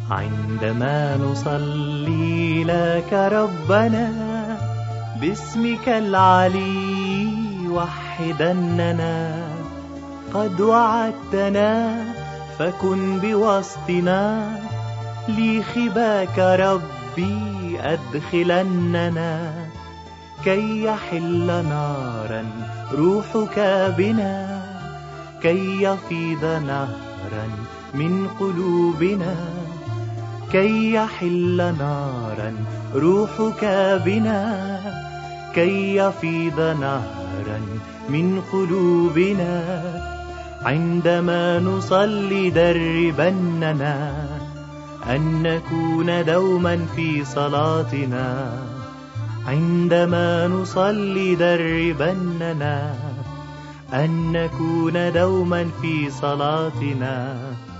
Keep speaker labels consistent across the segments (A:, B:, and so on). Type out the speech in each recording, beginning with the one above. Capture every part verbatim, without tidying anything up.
A: عندما نصلي لك ربنا باسمك العلي وحدننا، قد وعدتنا فكن بوسطنا، لخباك ربي أدخلننا، كي يحل نارا روحك بنا، كي يفيض نهرا من قلوبنا، كي يحل نارا روحك بنا، كي يفيض نهرا من قلوبنا. عندما نصلي دربننا أن نكون دوما في صلاتنا، عندما نصلي دربننا أن نكون دوما في صلاتنا،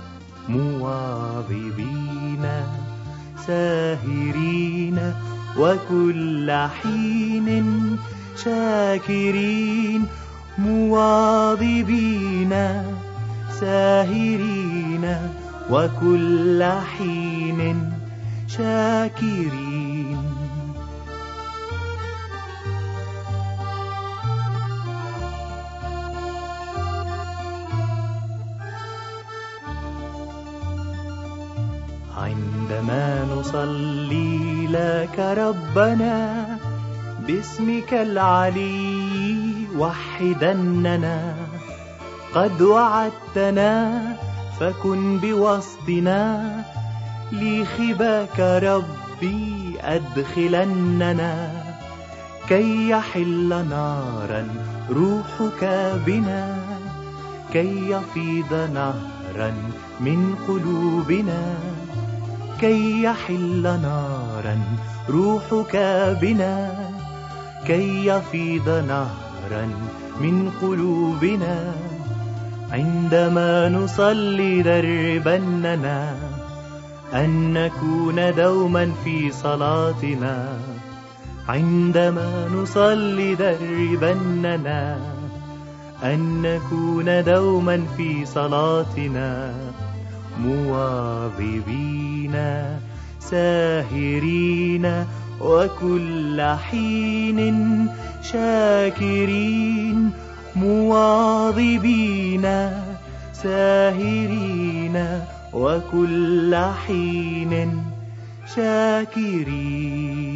A: مواظبين ساهرين وكل حين شاكرين، مواظبين ساهرين وكل حين شاكرين. عندما نصلي لك ربنا باسمك العلي وحدننا، قد وعدتنا فكن بوسطنا، لخباك ربي أدخلننا، كي يحل نارا روحك بنا، كي يفيض نهرا من قلوبنا، كي يحل نارا روحك بنا، كي يفيض نهرا من قلوبنا. عندما نصلي دربننا أن نكون دوما في صلاتنا، عندما نصلي دربننا أن نكون دوما في صلاتنا، مواظبين ساهرين وكل حين شاكرين، مواظبين ساهرين وكل حين شاكرين.